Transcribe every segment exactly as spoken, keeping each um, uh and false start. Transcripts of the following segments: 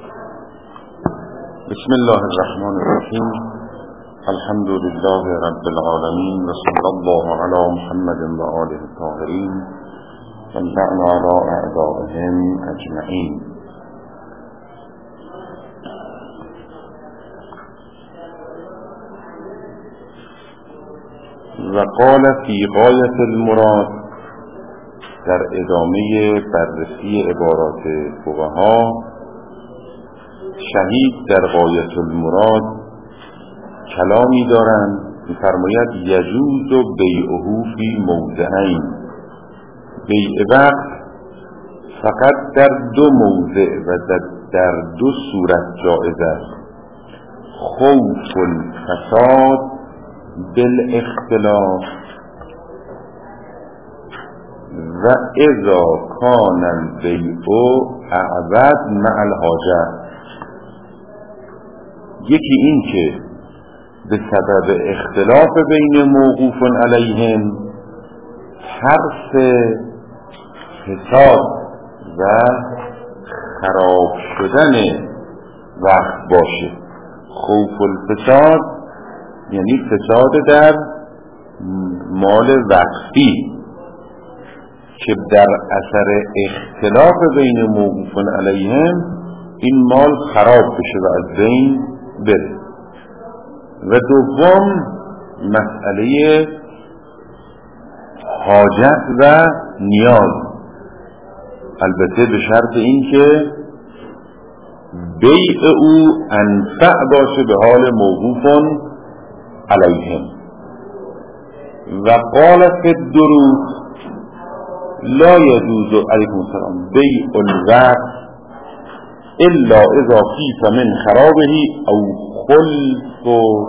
بسم الله الرحمن الرحیم. الحمد لله رب العالمین و صلی الله علی محمد و آله الطاهرین و انفعنا علی اعدائهم اجمعین. و قال فی غایة المراد، در ادامه بررسی عبارات فقها، شهید در غایة المراد کلامی دارند می‌فرماید یجوز بیعه فی موضعین، بیع وقت فقط در دو موضع و در دو صورت جائز است: خوف الفساد بالاختلاف و اذا کان البیع اعبد مع الحاجه. یکی این که به سبب اختلاف بین موقوف علیهم ترس فساد و خراب شدن وقت باشه. خوف الفساد یعنی فساد در مال وقفی که در اثر اختلاف بین موقوف علیهم این مال خراب بشه و از بین بره. و دوم مسئله حاجت و نیاز، البته به شرط این که بیع او انفع باشه به حال موقوف علیهم. و قال فی الدروس لا یجوز علیکم السلام بیع الوقت الا اذا خیف من خرابه او خلف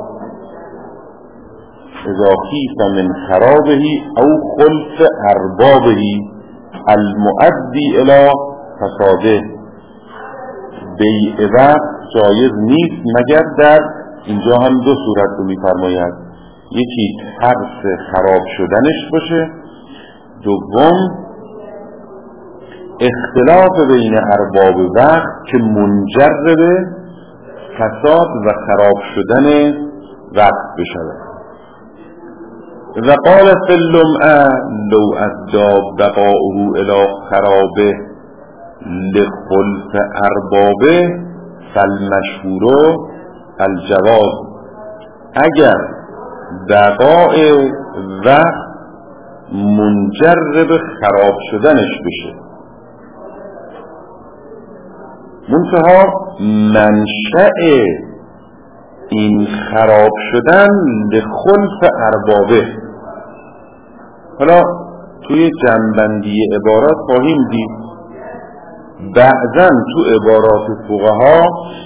اذا خیف من خرابه او خلف اربابه المؤدی الى فساده. بیع وقت جایز نیست مگر در، اینجا هم دو صورت رو می‌فرماید: یکی ترس خراب شدنش باشه، دوم اختلاف بین ارباب وقت که منجر به فساد و خراب شدن وقت بشود. و قال فی اللمعه لو ادى بقاؤه الی خرابه لخلف اربابه فالمشهور الجواز. اگر بقاء وقت منجر به خراب شدنش بشه، منتها منشأ این خراب شدن لخلف اربابه. حالا توی جنبندی عبارات خواهیم دید، بعضاً تو عبارات فقها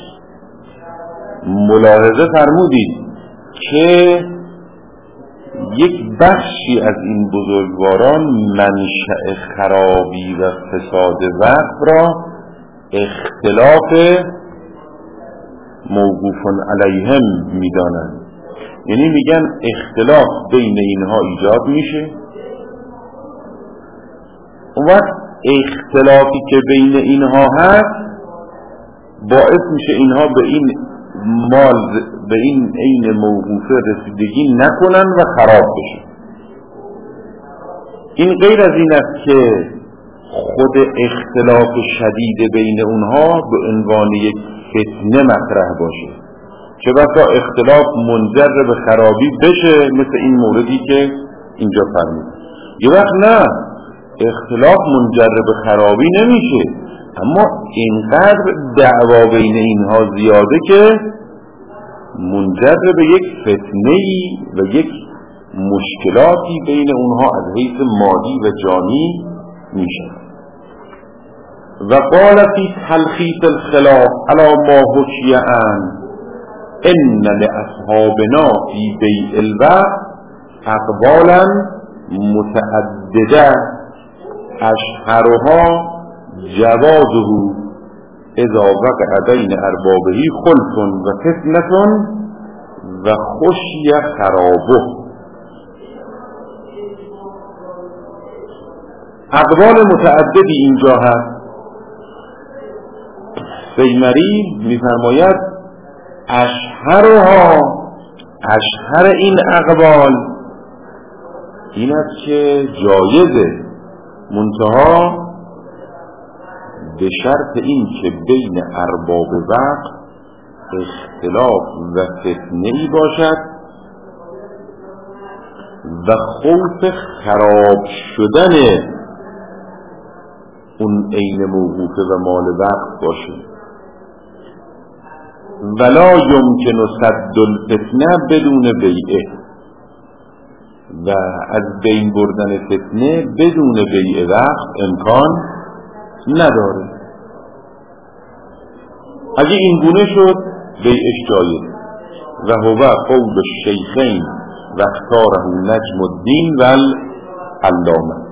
ملاحظه فرمودید که یک بخشی از این بزرگواران منشأ خرابی و فساد وقت را اختلاف موقوف علیهم میدانند. یعنی میگن اختلاف بین اینها ایجاد میشه، اون وقت اختلافی که بین اینها هست باعث میشه اینها به این مال به این عین موقوفه رسیدگی نکنن و خراب بشه. این غیر از این است که خود اختلاف شدید بین اونها به عنوان یک فتنه مطرح باشه، چه بسا اختلاف منجر به خرابی بشه، مثل این موردی که اینجا فرمود. یه وقت نه، اختلاف منجر به خرابی نمیشه، اما اینقدر دعوا بین اینها زیاده که منجر به یک فتنه‌ای و یک مشکلاتی بین اونها از حیث مادی و جانی میشه. و قال فی تلخیص الخلاف علی ما حکی عنه ان لاصحابنا فی بیع الوقت اقبالا متعدده اشهرها جوازه اذا وقع بین اربابه خلف و فتنة و خشی خرابه. اقبال متعددی اینجا هست. سیمری میفرماید اشهرها، اشهر این اقوال این است که جایزه، منتها به شرط این که بین ارباب وقت اختلاف و فتنه‌ای باشد و خوف خراب شدن اون عین موقوفه و مال وقت باشه. ولا یمکن صد الفتنه بدون بیعه، و از بین بردن فتنه بدون بیع وقت امکان نداره. اگه این گونه شد بیعش جایز. و هو قول الشیخین و اختاره نجم الدین و العلامه.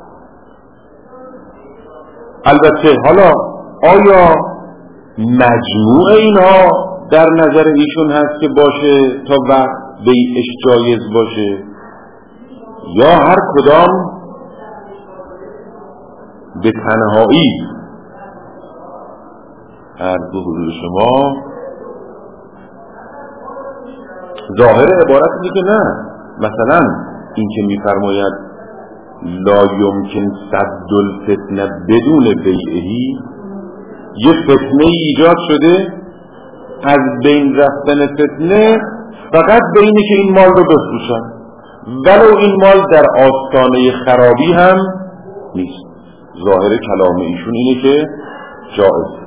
البته حالا آیا مجموع اینها در نظر ایشون هست که باشه تا وقت بیعش جایز باشه، یا هر کدام به تنهایی؟ عرض به حضور شما ظاهر عبارت اینه که نه، مثلا این که میفرماید لا یمکن صد الفتنه بدون بیعهی، یه فتنه ایجاد شده، از بین رفتن فتنه فقط بینه که این مال رو بفروشن، ولو این مال در آستانه خرابی هم نیست. ظاهر کلام ایشون اینه که جائز.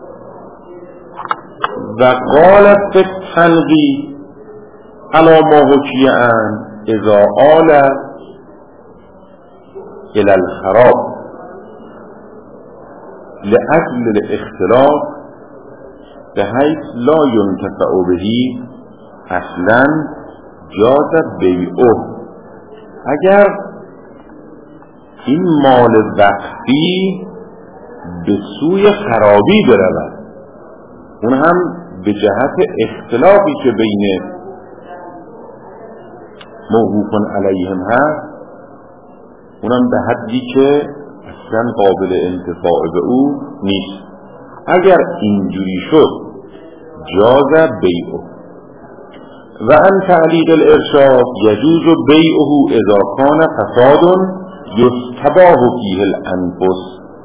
و قالت فی التنقیح علی ما حکی ان اذا آل الى الخراب لأجل الاختلاف بحيث لا ينتفع به اصلا جاز بیعه. اگر این مال وقتی به سوی خرابی برود، اون هم به جهت اختلافی که بین موقوف علیهم هست، اونم به حدی که اصلا قابل انتفاع به او نیست، اگر اینجوری شد جاز بیعه. و ان تعلیق الارشاد یجوز بیعه اذا کان فساد یستباح فیه الانفس.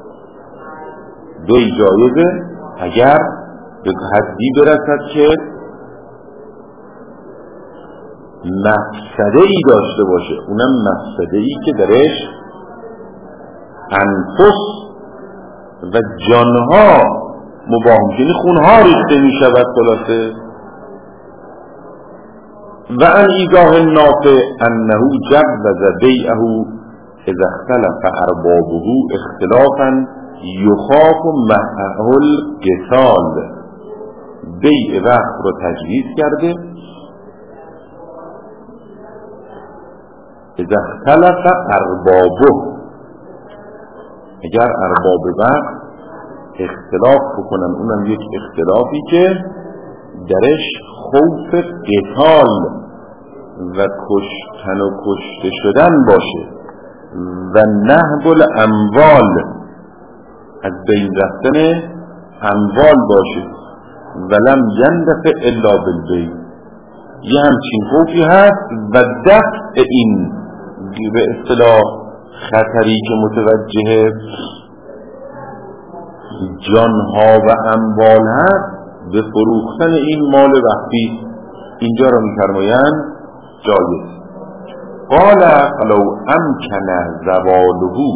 بیع جایزه اگر به حدی برسد که مفسده ای داشته باشه، اونم مفسده ای که درش انفس و جانها مباح میشه، خونها ریخته میشود. خلاصه و ان ایگاه النافع انه جوز بیعه اذا اختلف اربابه اختلافا یخاف معه القتال. بیع وقت رو تجویز کرده اذا اختلف اربابه، اگر ارباب وقت اختلاف بکنن، اونم یک اختلافی که درش خوف قتال و کشتن و کشته شدن باشه و نهب الاموال، از بین رفتن اموال باشه. ولم یندفع الا بالبیع، یه همچین خوفی هست و دفع این به اصطلاح خطری که متوجه جانها و اموال هست به فروختن این مال وقتی، اینجا رو می‌فرمایند جایز. قال فلو امکن زواله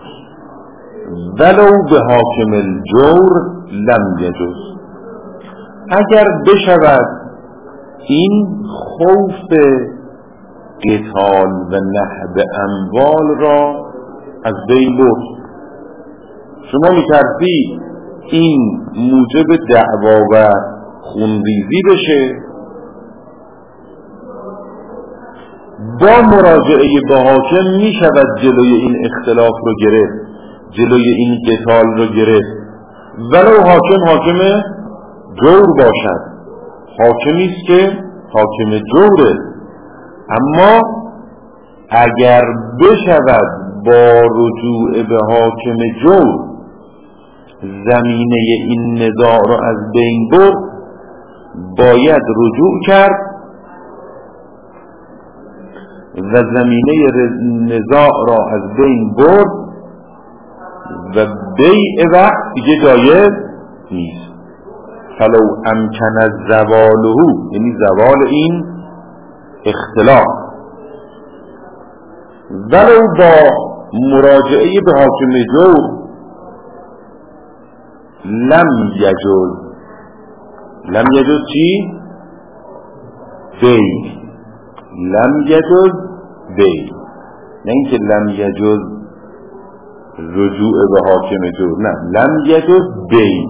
ولو به حاکم الجور لم یجوز. اگر بشود این خوف قتال و نهب اموال را از بین برد، شما می‌ترسی این موجب دعوا و خونریزی بشه، با مراجعه به حاکم میشود جلوی این اختلاف رو گرفت، جلوی این قتال رو گرفت، ولو حاکم حاکم جور باشد، حاکمی است که حاکم جوره. اما اگر بشود با رجوع به حاکم جور زمینه این نزاع رو از بین برد، باید رجوع کرد و زمینه نزاع را از بین برد و بیع وقت دیگه جایز نیست. فلو امکن از زواله، یعنی زوال این اختلاف، ولو با مراجعه به حاکم جور، لم یجوز. لم یجوز چی؟ بیع. لم یجوز بیع، نه اینکه لم یجوز رجوع به حاکم جور، نه، لم یجوز بیع.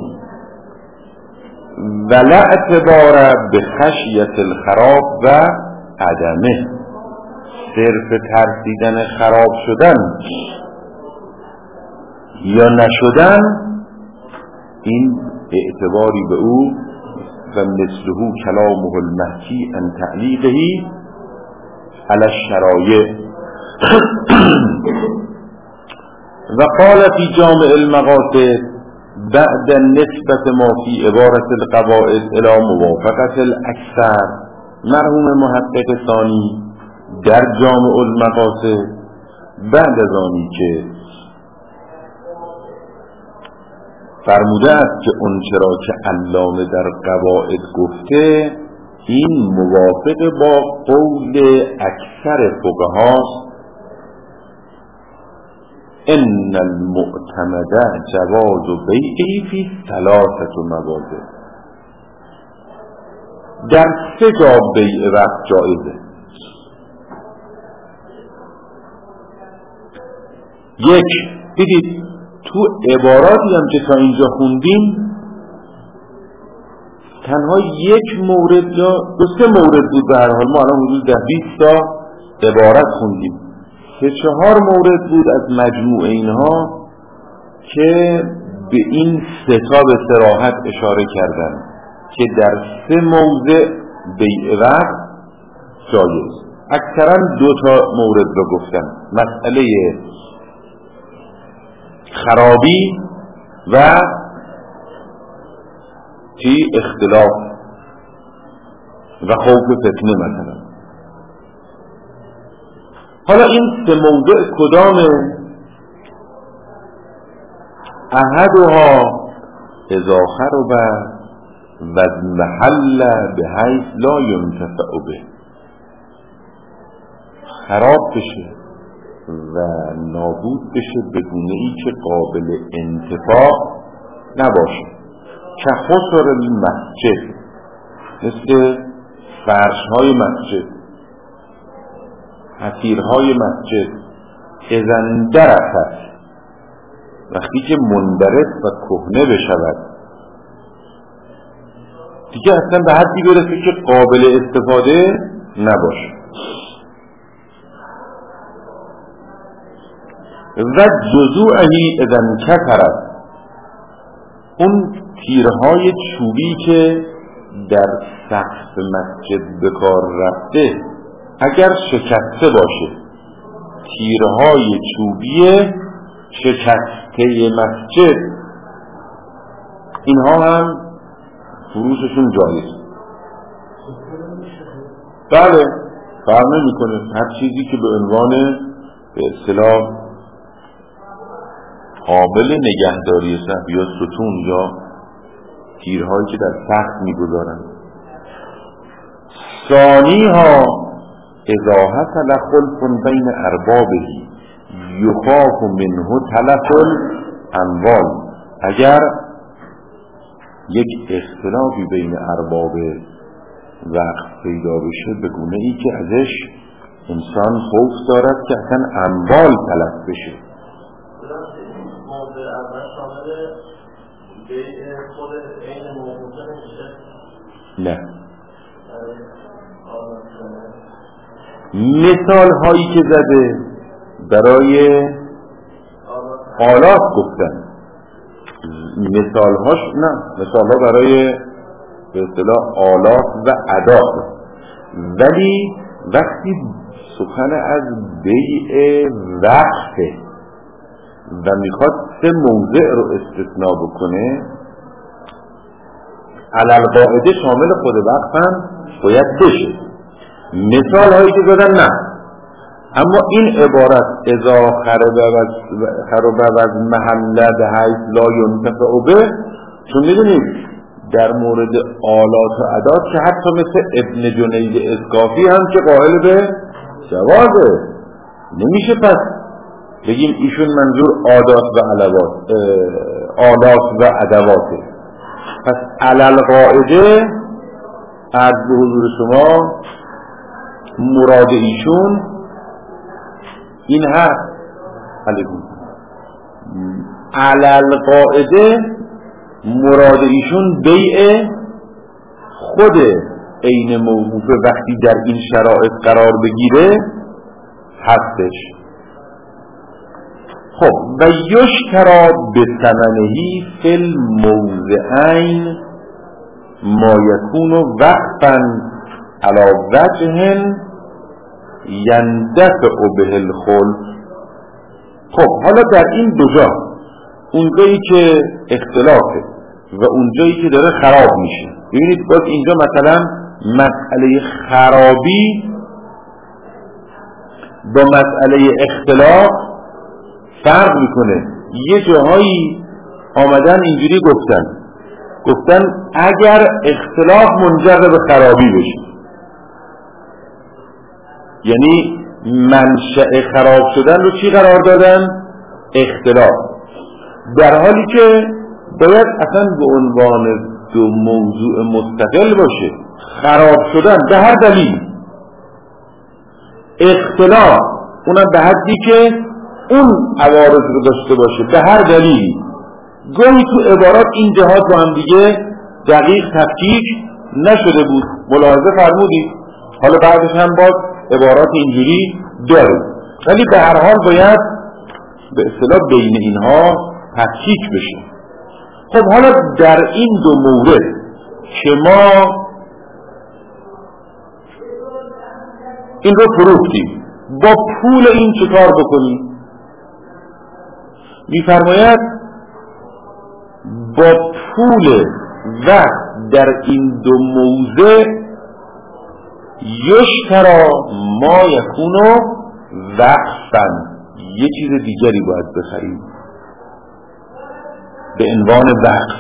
ولا اعتبار به خشیت الخراب و عدمه، صرف ترسیدن خراب شدن یا نشدن این اعتباری به او و مثله کلامه المحکی ان تعلیقه علی الشرایع. و قال فی جامع المقاصد بعد نسبت ما فی عبارت القواعد الى موافقت الاکثر، مرحوم محقق ثانی در جامع المقاصد بعد از آنی که فرموده است که اون چرا که علامه در قواعد گفته این موافق با قول اکثر فقهاست، ان المعتمد جواز بیعی فی ثلاثه مواضع، در سه جا بیع وقت جایزه. یک، دیدید تو عباراتی هم که تا اینجا خوندیم تنها یک مورد یا دو سه مورد بود، به هر حال ما الان حدود ده بیست تا عبارت خوندیم، سه چهار مورد بود از مجموع اینها که به این سه تا به صراحت اشاره کردن که در سه موضع بیع وقت جایز. اکثرا دو تا مورد رو گفتن، مسئله خرابی و چی اختلاف و خوف فتنه مثلا. حالا این سه موضع کدامه؟ احدها اذا خرب و محل به حیث لا ينتفع به، خراب بشه و نابود بشه به گونه ای که قابل انتفاع نباشه، که خسر المسجد، مثل فرش های مسجد، حصیرهای مسجد، اذن درخت، وقتی که منبرد و کهنه بشود دیگه اصلا به حدی برسه که قابل استفاده نباشه. و جزوعهی اذن کثرت، اون تیرهای چوبی که در سقف مسجد به کار رفته اگر شکسته باشه، تیرهای چوبی شکسته مسجد، اینها هم فروششون جایز. بله، فرق نمی‌کنه، هر چیزی که به عنوان به اصطلاح قابل نگهداری سقف یا ستون یا تیرهایی که در سقف می‌گذارن. ثانی ها اذا حصل خلف بین اربابه یخاف منه تلف الاموال، اگر یک اختلافی بین ارباب وقت پیدا بشه به گونه ای که ازش انسان خوف دارد که اصلا اموال تلف بشه. موضوع اول شامل بیع خود عین موضوع نمیشه؟ نه، مثال هایی که زده برای آلات گفتن، مثال هاش نه، مثال ها برای به اصطلاح آلات و ادات، ولی وقتی سخن از بیع وقته و میخواد سه موضع رو استثناء بکنه، علالقاعده شامل خود وقف هم باید بشه. مثال هایی که دادن نه، اما این عبارت اذا خرب و محل بحیث لا ینتفع به، چون میدونید در مورد آلات و ادات که حتی مثل ابن جنید اسکافی هم که قائل به جوازه، نمیشه پس بگیم ایشون منظور آدات و علوات آلات و ادواته. پس علالقاعده از به حضور شما مراد ایشون این هست. علیکم. علالقاعده مراد ایشون بیع خود عین موقوفه وقتی در این شرایط قرار بگیره هستش. خب و یشترا بثمنهی فی الموضعین ما یکون وقفا علی وجه یندفع به الخلف. خب حالا در این دو جا، اونجایی که اختلافه و اونجایی که داره خراب میشه، ببینید باز اینجا مثلا مسئله خرابی با مسئله اختلاف فرق میکنه. یه جاهایی آمدن اینجوری گفتن گفتن اگر اختلاف منجر به خرابی بشه، یعنی منشأ خراب شدن رو چی قرار دادن؟ اختلاف، در حالی که باید اصلا به عنوان دو موضوع مستقل باشه. خراب شدن به هر دلیل، اختلاف اونم به حدی که اون عوارض رو داشته باشه به هر دلیل. گاهی تو عبارات این جهات با هم دیگه دقیق تفکیک نشده بود، ملاحظه فرمودید. حالا بعدش هم باز عبارات اینجوری داره، ولی به هر حال باید به اصطلاح بین اینها تفکیک بشه. خب حالا در این دو مورد که ما این رو فروختیم، با پول این چه کار بکنیم؟ میفرماید با پول وقت در این دو موضع یشترا ما یکونو وقفا، یه چیز دیگری باید بخریم به عنوان وقف،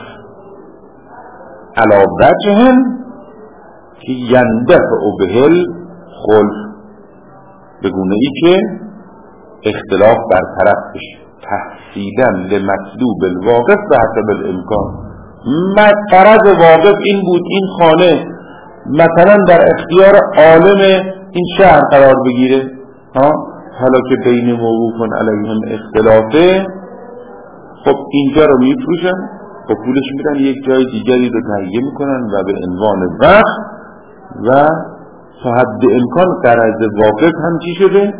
علی وجه که یندفع به الخلف، به گونه ای که اختلاف برطرف بشه، تحصیلا لمطلوب الواقف به حسب الامکان. غرض واقف این بود این خانه مثلا در اختیار عالم این شهر قرار بگیره، ها حالا که بین موقوفون علیهم اختلافه، خب اینجا رو میفروشن، خب پولش میدن یک جای دیگری رو تهیه میکنن و به عنوان وقت و تا حد امکان غرض واقف هم چی شده؟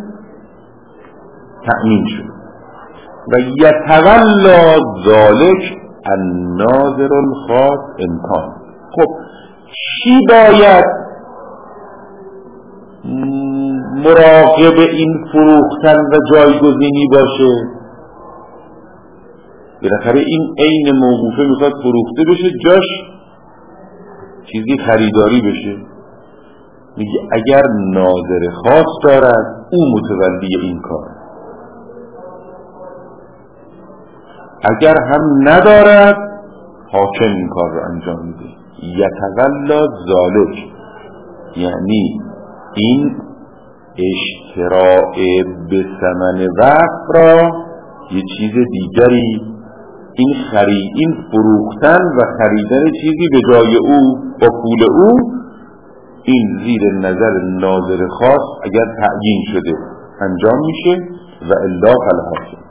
تأمین شد. و یتولا ذالک الناظر الخاص امکان. خب چی باید مراقب این فروختن و جایگزینی باشه؟ بالاخره این عین موقوفه میخواد فروخته بشه، جاش چیزی خریداری بشه. میگه اگر ناظر خاص دارد او متولی این کار، اگر هم ندارد حاکم این کار رو انجام میده. یتولا ذالک یعنی این اشتراع به ثمن وقف را یه چیز دیگری، این خرید این فروختن و خریدن چیزی به جای او با پول او، این زیر نظر ناظر خاص اگر تعیین شده انجام میشه و الا فالحاکم.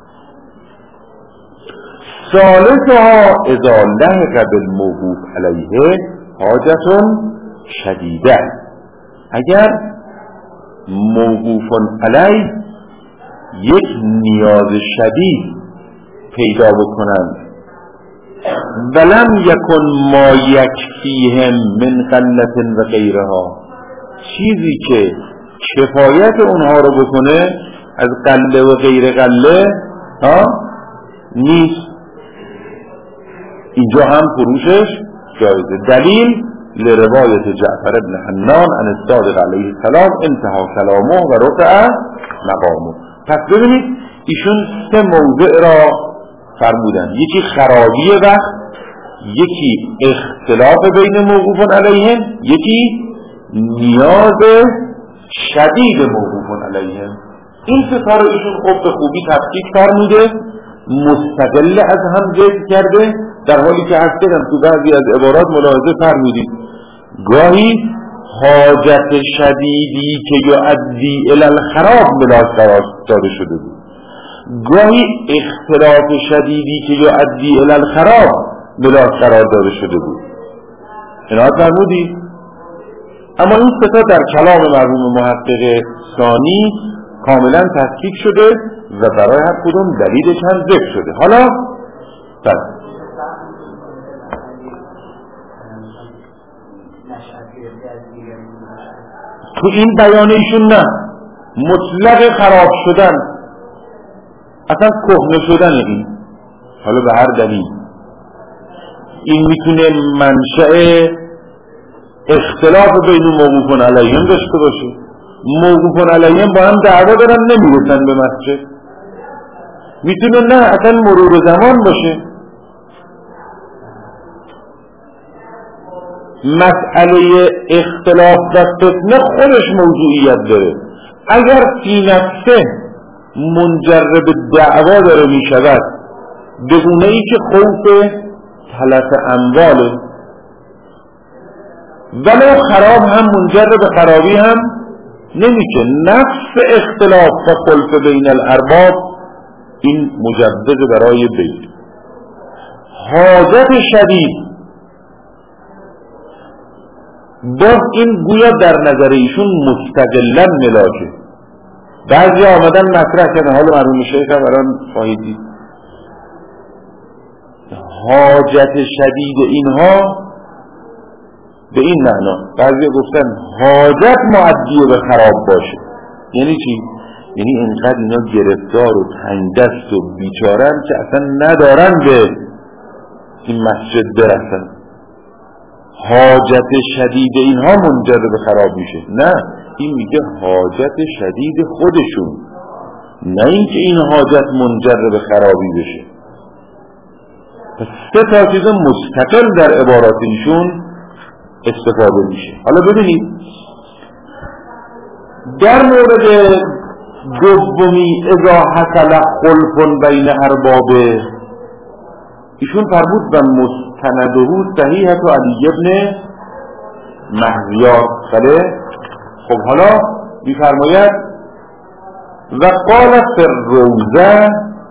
ثالثها اذا لحق بالموقوف علیه حاجت شدیده، اگر موقوف علیه یک نیاز شدید پیدا بکنند ولم یکن ما یکفیهم من قلت و غیرها، چیزی که کفایت اونها رو بکنه از قله و غیر قله ها نیست. اینجا هم فروشش جایزه. دلیل لروایت جعفر بن حنان عن الصادق علیه السلام انتهى کلامه و رفع مقامه. پس ببینید ایشون سه موضع را فرمودن، یکی خرابی وقت، یکی اختلاف بین موقوف علیهم، یکی نیاز شدید موقوف علیهم. این سه رو ایشون خب به خوبی تفکیک فرموده، مستقل از هم ذکر کرده، در حالی که از کردم تو بعضی از عبارات ملاحظه فرمودید گاهی حاجت شدیدی که یؤدی الی الخراب ملاحظ قرار داده شده بود، گاهی اختلاف شدیدی که یؤدی الی الخراب ملاحظ قرار داده شده بود. اینا فرمودید. اما این ستا در کلام مرحوم محقق ثانی کاملا تفکیک شده و برای هر کدوم دلیلش هم ذکر شده. حالا بله تو این بیان ایشون نه، مطلق خراب شدن، اصلا کهنه شدن این، حالا به هر دلیل این میتونه منشأ اختلاف بین موقوفون علیهم داشته باشه. موقوفون علیهم با هم دعوا دارن نمیرسن به مسجد، میتونه نه اصلا مرور زمان باشه. مسئله اختلاف و فتنه خودش موضوعیت داره. اگر فی نفسه منجر به دعوا داره میشود به گونه‌ای که خوف تلف امواله، ولو خراب هم منجر به خرابی هم نمیشه. نفس اختلاف و خلف بین الارباب این مجدد برای بید. حاجت شدید باز این گویا در نظر ایشون مستقلا ملاکه. بعضی آمدن مطرح کردن، حالا مرحوم شیخ هم الان خواهیدید حاجت شدید اینها به این معنا، بعضی گفتن حاجت معدی به خراب باشه. یعنی چی؟ یعنی اینقدر اینا گرفتار و تنگ دست و بیچارن که اصلا ندارن به این مسجد برسن. حاجت شدید اینها منجر به خراب میشه. نه، این میگه حاجت شدید خودشون، نه اینکه این حاجت منجر به خرابی بشه. پس سه تا چیز مستقل در عبارات ایشون استفاده میشه. حالا ببینید در مورد دومی اذا حصل خلف بین اربابه ایشون فرمود و مستندهو صحیحة علی ابن مهیار. بله خب حالا میفرماید و قال فی الروضه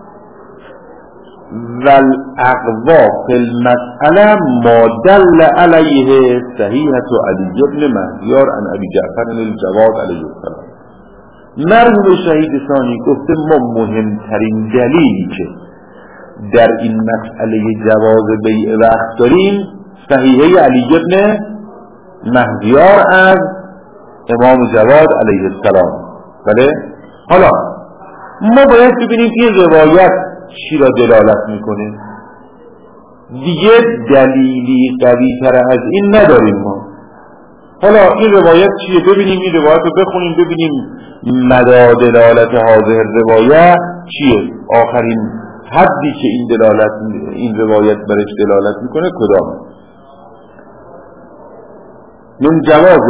والاقوا فی المسأله ما دل علیه صحیحة علی ابن مهیار عن ابی جعفر الجواد علیه السلام. مرحوم شهید ثانی گفته ما مهمترین دلیلی که در این مسئله جواز بیع وقت داریم صحیحه علی ابن مهیار از امام جواد علیه السلام. بله حالا ما باید ببینیم این روایت چی را دلالت میکنه. دیگه دلیلی قوی تر از این نداریم ما. حالا این روایت چیه؟ ببینیم این روایت رو بخونیم ببینیم مدار دلالت حاضر روایت چیه، آخرین حدی که این دلالت این روایت برش دلالت میکنه کدام؟ من جواز